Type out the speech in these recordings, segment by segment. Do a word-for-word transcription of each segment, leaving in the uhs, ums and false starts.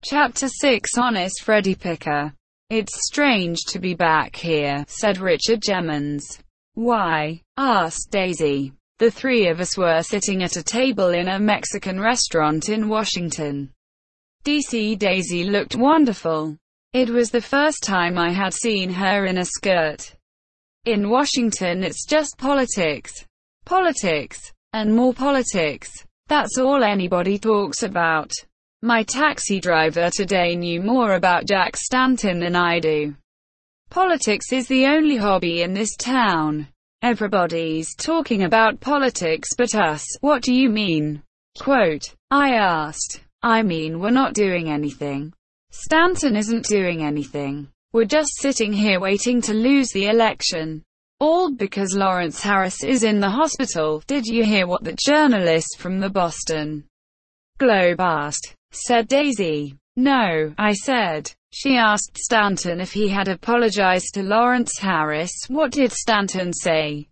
Chapter six. Honest Freddie Picker. "It's strange to be back here," said Richard Jemmons. "Why?" asked Daisy. The three of us were sitting at a table in a Mexican restaurant in Washington, D C Daisy looked wonderful. It was the first time I had seen her in a skirt. In Washington it's just politics. Politics. And more politics. That's all anybody talks about. My taxi driver today knew more about Jack Stanton than I do. Politics is the only hobby in this town. Everybody's talking about politics but us. What do you mean?" Quote, I asked. "I mean we're not doing anything. Stanton isn't doing anything. We're just sitting here waiting to lose the election. All because Lawrence Harris is in the hospital." "Did you hear what the journalist from the Boston Globe asked?" said Daisy. "No," I said. "She asked Stanton if he had apologized to Lawrence Harris." "What did Stanton say?"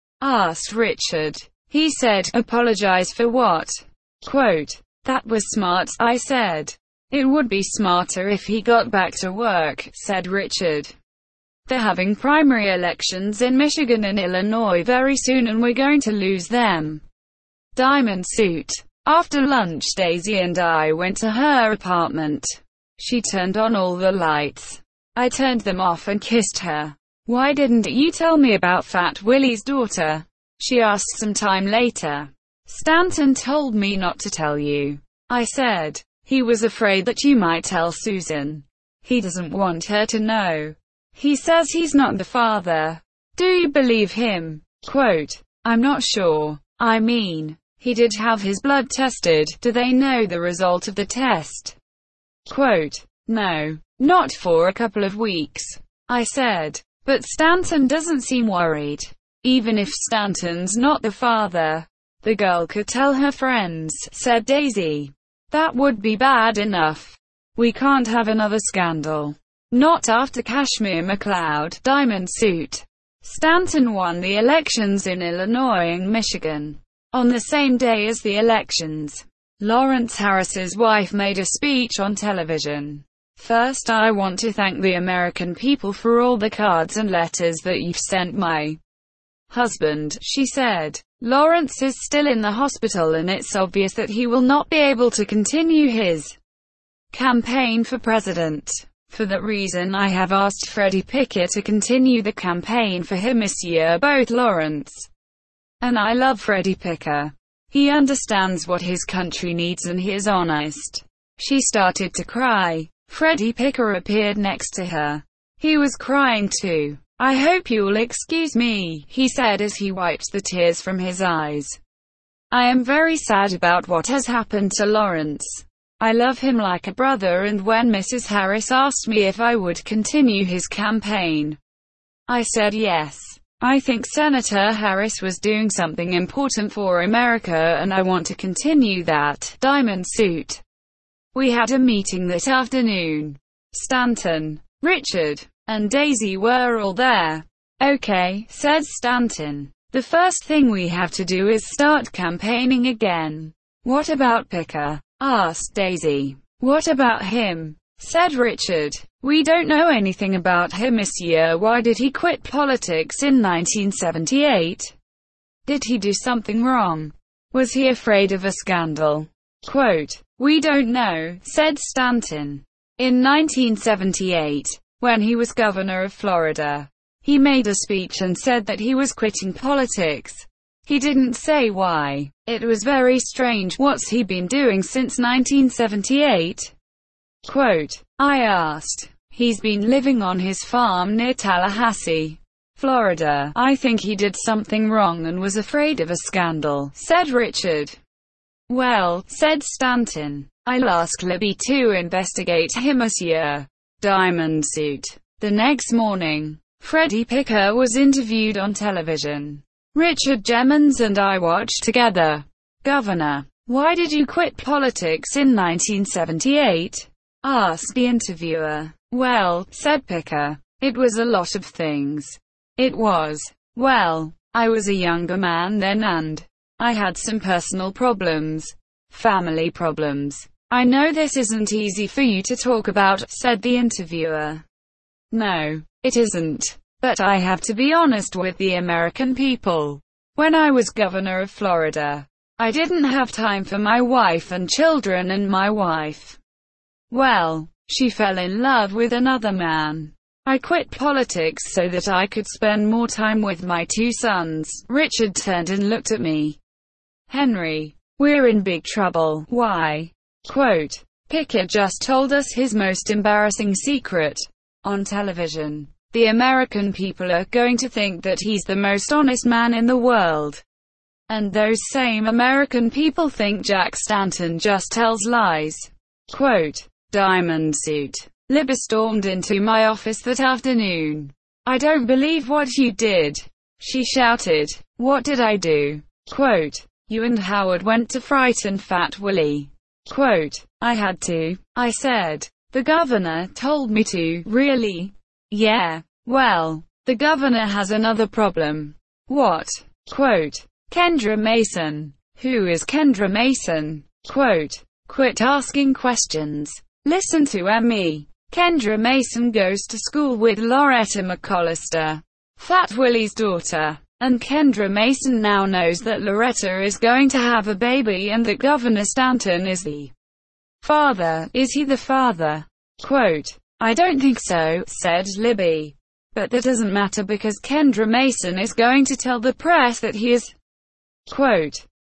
asked Richard. "He said, apologize for what?" Quote, "That was smart," I said. "It would be smarter if he got back to work," said Richard. "They're having primary elections in Michigan and Illinois very soon and we're going to lose them." Diamond suit. After lunch Daisy and I went to her apartment. She turned on all the lights. I turned them off and kissed her. "Why didn't you tell me about Fat Willie's daughter?" she asked some time later. "Stanton told me not to tell you," I said. "He was afraid that you might tell Susan. He doesn't want her to know. He says he's not the father." "Do you believe him?" Quote, "I'm not sure. I mean, he did have his blood tested. Do they know the result of the test?" Quote, "No. Not for a couple of weeks," I said. "But Stanton doesn't seem worried. Even if Stanton's not the father, the girl could tell her friends," said Daisy. "That would be bad enough. We can't have another scandal. Not after Kashmir McLeod." Diamond suit. Stanton won the elections in Illinois and Michigan. On the same day as the elections, Lawrence Harris's wife made a speech on television. "First, I want to thank the American people for all the cards and letters that you've sent my husband," she said. "Lawrence is still in the hospital and it's obvious that he will not be able to continue his campaign for president. For that reason I have asked Freddie Picker to continue the campaign for him this year. Both Lawrence and I love Freddie Picker. He understands what his country needs and he is honest." She started to cry. Freddie Picker appeared next to her. He was crying too. "I hope you'll excuse me," he said as he wiped the tears from his eyes. "I am very sad about what has happened to Lawrence. I love him like a brother, and when Missus Harris asked me if I would continue his campaign, I said yes. I think Senator Harris was doing something important for America and I want to continue that." Diamond suit. We had a meeting that afternoon. Stanton, Richard, and Daisy were all there. "Okay," said Stanton. "The first thing we have to do is start campaigning again." "What about Picker?" asked Daisy. "What about him?" said Richard. "We don't know anything about him this year. Why did he quit politics in nineteen seventy-eight? Did he do something wrong? Was he afraid of a scandal?" Quote, "We don't know," said Stanton. "In nineteen seventy-eight, when he was governor of Florida, he made a speech and said that he was quitting politics. He didn't say why. It was very strange. What's he been doing since nineteen seventy-eight? Quote, I asked. "He's been living on his farm near Tallahassee, Florida. I think he did something wrong and was afraid of a scandal," said Richard. "Well," said Stanton, "I'll ask Libby to investigate him this year." Diamond suit. The next morning, Freddie Picker was interviewed on television. Richard Jemmons and I watched together. "Governor, why did you quit politics in nineteen seventy-eight? asked the interviewer. "Well," said Picker, "it was a lot of things. It was, well, I was a younger man then and I had some personal problems, family problems. "I know this isn't easy for you to talk about," said the interviewer. "No, it isn't. But I have to be honest with the American people. When I was governor of Florida, I didn't have time for my wife and children, and my wife, well, she fell in love with another man. I quit politics so that I could spend more time with my two sons." Richard turned and looked at me. "Henry, we're in big trouble." "Why?" Quote, "Picker just told us his most embarrassing secret on television. The American people are going to think that he's the most honest man in the world. And those same American people think Jack Stanton just tells lies." Quote, "Diamond suit. Libby stormed into my office that afternoon. "I don't believe what you did," she shouted. "What did I do?" Quote, "You and Howard went to frighten Fat Willie." Quote, "I had to. I said, the governor told me to." "Really?" "Yeah. Well, the governor has another problem." "What?" Quote, "Kendra Mason." "Who is Kendra Mason?" Quote, "Quit asking questions. Listen to me. Kendra Mason goes to school with Loretta McCollister, Fat Willie's daughter. And Kendra Mason now knows that Loretta is going to have a baby and that Governor Stanton is the father." "Is he the father?" Quote, "I don't think so," said Libby. "But that doesn't matter because Kendra Mason is going to tell the press that he is." Quote,